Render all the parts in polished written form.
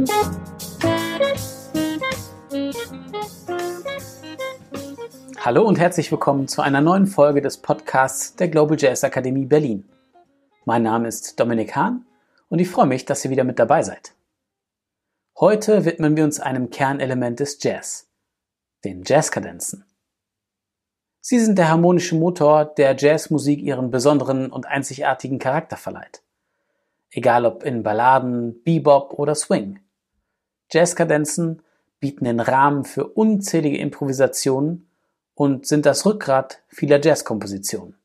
Hallo und herzlich willkommen zu einer neuen Folge des Podcasts der Global Jazz Akademie Berlin. Mein Name ist Dominik Hahn und ich freue mich, dass ihr wieder mit dabei seid. Heute widmen wir uns einem Kernelement des Jazz, den Jazzkadenzen. Sie sind der harmonische Motor, der Jazzmusik ihren besonderen und einzigartigen Charakter verleiht. Egal ob in Balladen, Bebop oder Swing. Jazzkadenzen bieten den Rahmen für unzählige Improvisationen und sind das Rückgrat vieler Jazzkompositionen.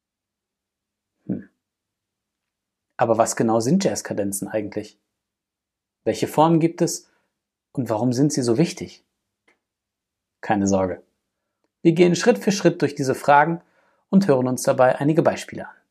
Aber was genau sind Jazzkadenzen eigentlich? Welche Formen gibt es und warum sind sie so wichtig? Keine Sorge. Wir gehen Schritt für Schritt durch diese Fragen und hören uns dabei einige Beispiele an.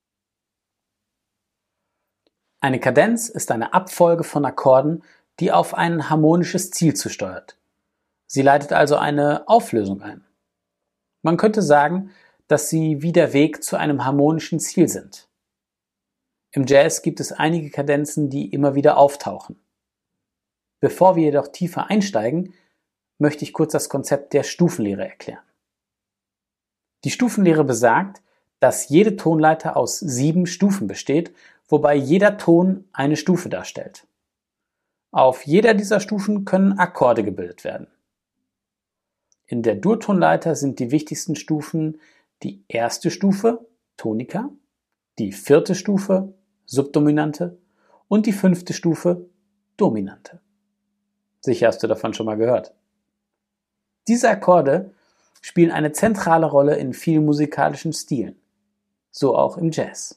Eine Kadenz ist eine Abfolge von Akkorden, die auf ein harmonisches Ziel zusteuert. Sie leitet also eine Auflösung ein. Man könnte sagen, dass sie wie der Weg zu einem harmonischen Ziel sind. Im Jazz gibt es einige Kadenzen, die immer wieder auftauchen. Bevor wir jedoch tiefer einsteigen, möchte ich kurz das Konzept der Stufenlehre erklären. Die Stufenlehre besagt, dass jede Tonleiter aus 7 Stufen besteht, wobei jeder Ton eine Stufe darstellt. Auf jeder dieser Stufen können Akkorde gebildet werden. In der Durtonleiter sind die wichtigsten Stufen die erste Stufe, Tonika, die 4. Stufe, Subdominante und die 5. Stufe, Dominante. Sicher hast du davon schon mal gehört. Diese Akkorde spielen eine zentrale Rolle in vielen musikalischen Stilen, so auch im Jazz.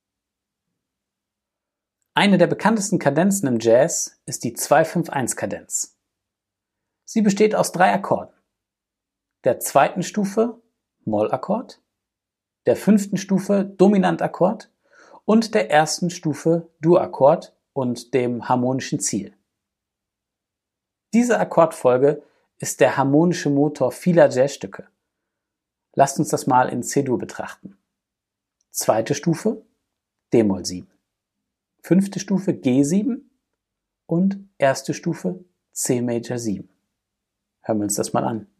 Eine der bekanntesten Kadenzen im Jazz ist die 2-5-1-Kadenz. Sie besteht aus 3 Akkorden. Der 2. Stufe Mollakkord, der 5. Stufe Dominantakkord und der 1. Stufe Dur-Akkord und dem harmonischen Ziel. Diese Akkordfolge ist der harmonische Motor vieler Jazzstücke. Lasst uns das mal in C-Dur betrachten. 2. Stufe d-Moll 7, 5. Stufe G7 und 1. Stufe C-Major 7. Hören wir uns das mal an.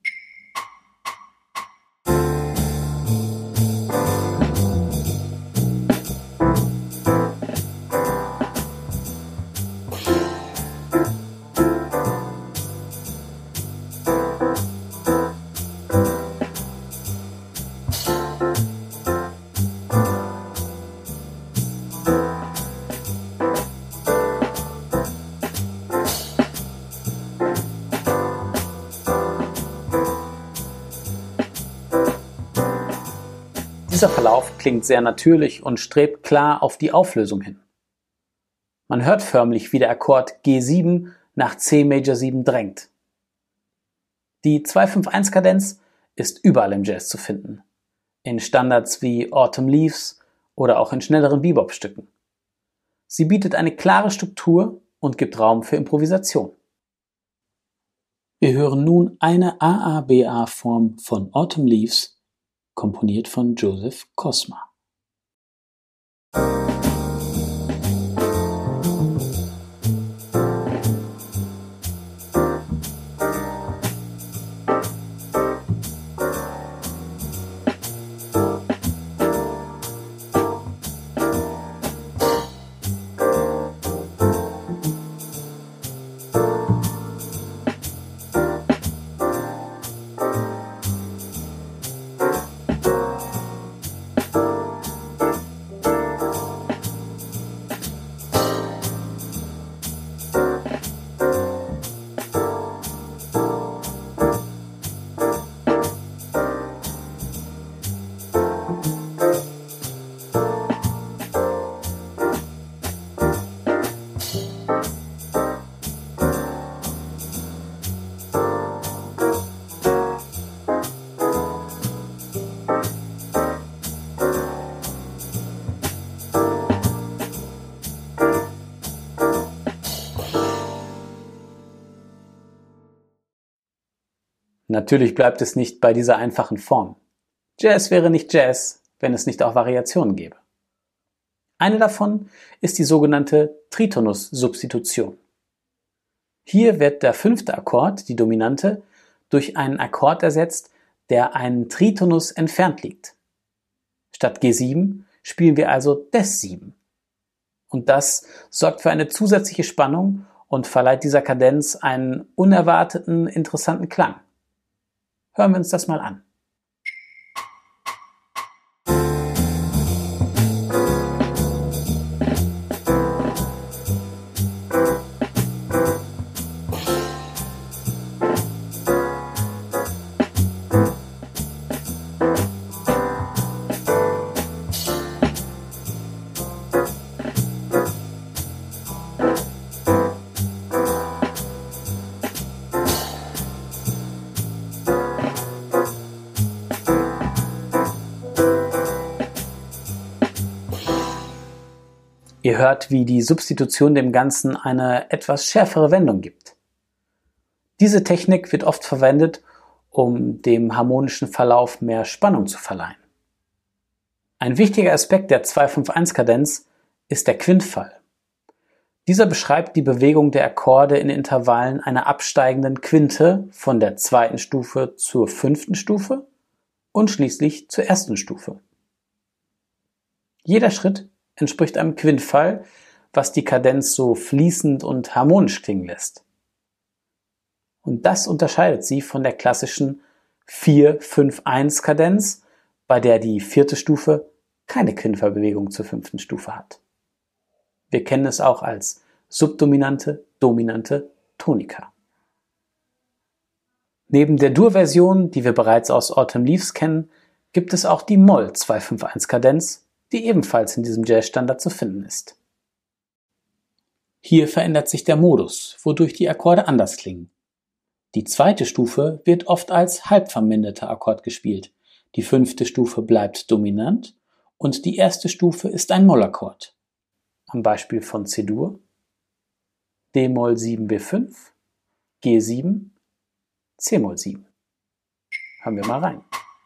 Dieser Verlauf klingt sehr natürlich und strebt klar auf die Auflösung hin. Man hört förmlich, wie der Akkord G7 nach C Major 7 drängt. Die 2-5-1-Kadenz ist überall im Jazz zu finden. In Standards wie Autumn Leaves oder auch in schnelleren Bebop-Stücken. Sie bietet eine klare Struktur und gibt Raum für Improvisation. Wir hören nun eine AABA-Form von Autumn Leaves, komponiert von Joseph Kosma. Natürlich bleibt es nicht bei dieser einfachen Form. Jazz wäre nicht Jazz, wenn es nicht auch Variationen gäbe. Eine davon ist die sogenannte Tritonus-Substitution. Hier wird der 5. Akkord, die Dominante, durch einen Akkord ersetzt, der einen Tritonus entfernt liegt. Statt G7 spielen wir also Des7. Und das sorgt für eine zusätzliche Spannung und verleiht dieser Kadenz einen unerwarteten, interessanten Klang. Hören wir uns das mal an. Ihr hört, wie die Substitution dem Ganzen eine etwas schärfere Wendung gibt. Diese Technik wird oft verwendet, um dem harmonischen Verlauf mehr Spannung zu verleihen. Ein wichtiger Aspekt der 2-5-1-Kadenz ist der Quintfall. Dieser beschreibt die Bewegung der Akkorde in Intervallen einer absteigenden Quinte von der 2. Stufe zur 5. Stufe und schließlich zur 1. Stufe. Jeder Schritt entspricht einem Quintfall, was die Kadenz so fließend und harmonisch klingen lässt. Und das unterscheidet sie von der klassischen 4-5-1-Kadenz, bei der die 4. Stufe keine Quintfallbewegung zur 5. Stufe hat. Wir kennen es auch als subdominante, dominante Tonika. Neben der Dur-Version, die wir bereits aus Autumn Leaves kennen, gibt es auch die Moll 2-5-1-Kadenz, die ebenfalls in diesem Jazzstandard zu finden ist. Hier verändert sich der Modus, wodurch die Akkorde anders klingen. Die 2. Stufe wird oft als halb verminderter Akkord gespielt, die 5. Stufe bleibt dominant und die 1. Stufe ist ein Mollakkord. Am Beispiel von C-Dur, d-Moll 7 B5, G7, c-Moll 7. Hören wir mal rein.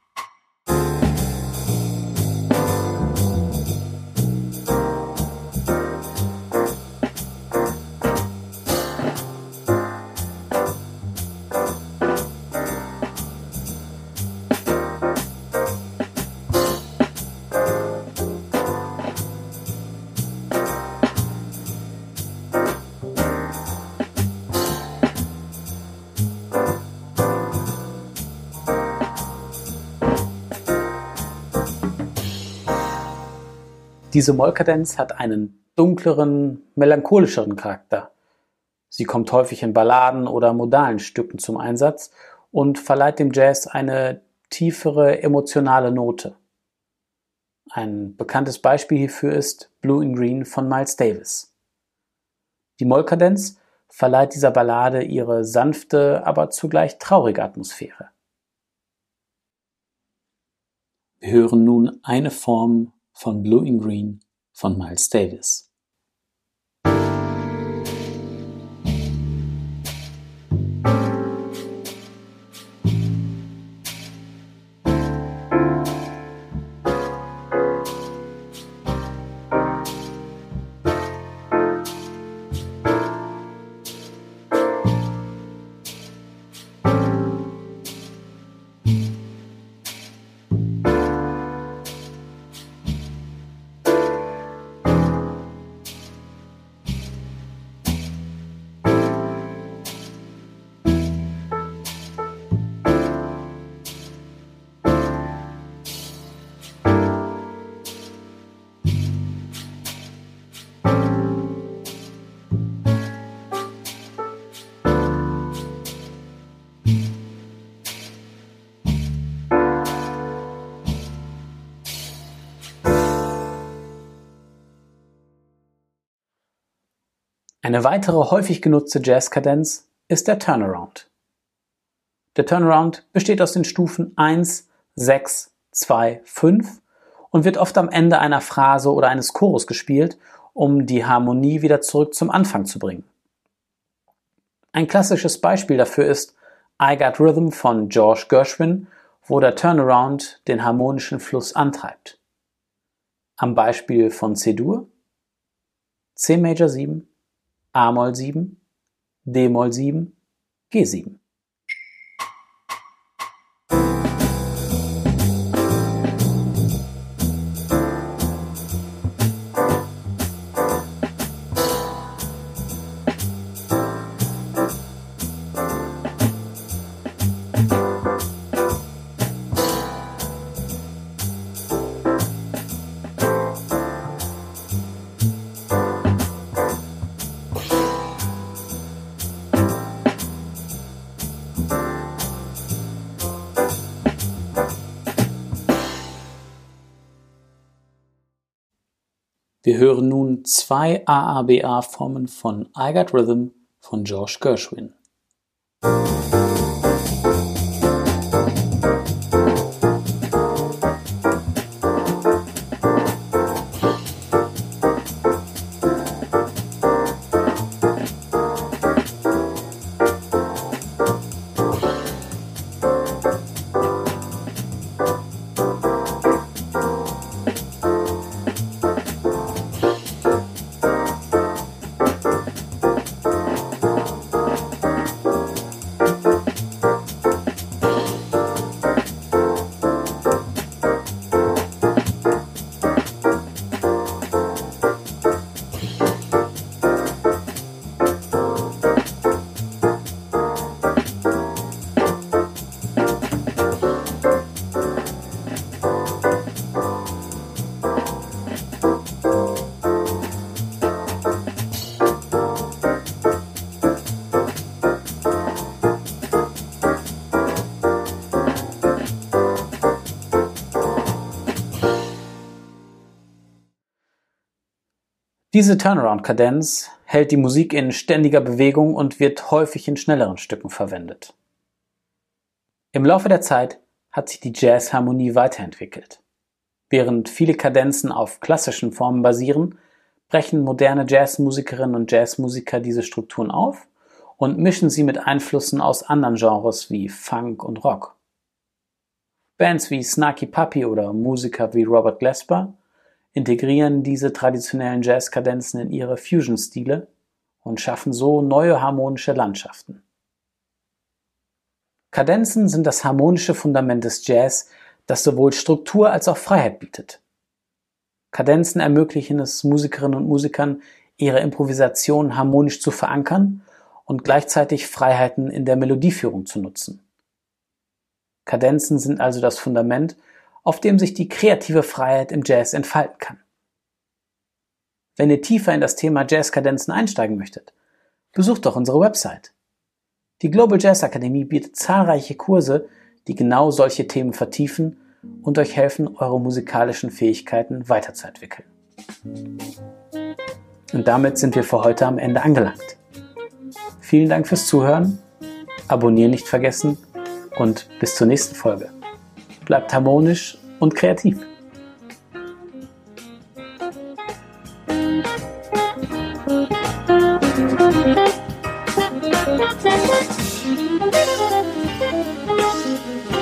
Diese Mollkadenz hat einen dunkleren, melancholischeren Charakter. Sie kommt häufig in Balladen oder modalen Stücken zum Einsatz und verleiht dem Jazz eine tiefere emotionale Note. Ein bekanntes Beispiel hierfür ist Blue in Green von Miles Davis. Die Mollkadenz verleiht dieser Ballade ihre sanfte, aber zugleich traurige Atmosphäre. Wir hören nun eine Form von Blue in Green von Miles Davis. Eine weitere häufig genutzte Jazzkadenz ist der Turnaround. Der Turnaround besteht aus den Stufen 1, 6, 2, 5 und wird oft am Ende einer Phrase oder eines Chorus gespielt, um die Harmonie wieder zurück zum Anfang zu bringen. Ein klassisches Beispiel dafür ist I Got Rhythm von George Gershwin, wo der Turnaround den harmonischen Fluss antreibt. Am Beispiel von C-Dur, C Major 7, A-Moll 7, d-Moll 7, G7. Wir hören nun 2 AABA-Formen von I Got Rhythm von George Gershwin. Diese Turnaround-Kadenz hält die Musik in ständiger Bewegung und wird häufig in schnelleren Stücken verwendet. Im Laufe der Zeit hat sich die Jazzharmonie weiterentwickelt. Während viele Kadenzen auf klassischen Formen basieren, brechen moderne Jazzmusikerinnen und Jazzmusiker diese Strukturen auf und mischen sie mit Einflüssen aus anderen Genres wie Funk und Rock. Bands wie Snarky Puppy oder Musiker wie Robert Glasper integrieren diese traditionellen Jazzkadenzen in ihre Fusion-Stile und schaffen so neue harmonische Landschaften. Kadenzen sind das harmonische Fundament des Jazz, das sowohl Struktur als auch Freiheit bietet. Kadenzen ermöglichen es Musikerinnen und Musikern, ihre Improvisation harmonisch zu verankern und gleichzeitig Freiheiten in der Melodieführung zu nutzen. Kadenzen sind also das Fundament, auf dem sich die kreative Freiheit im Jazz entfalten kann. Wenn ihr tiefer in das Thema Jazzkadenzen einsteigen möchtet, besucht doch unsere Website. Die Global Jazz Akademie bietet zahlreiche Kurse, die genau solche Themen vertiefen und euch helfen, eure musikalischen Fähigkeiten weiterzuentwickeln. Und damit sind wir für heute am Ende angelangt. Vielen Dank fürs Zuhören, abonnieren nicht vergessen und bis zur nächsten Folge. Bleibt harmonisch und kreativ. Thank you.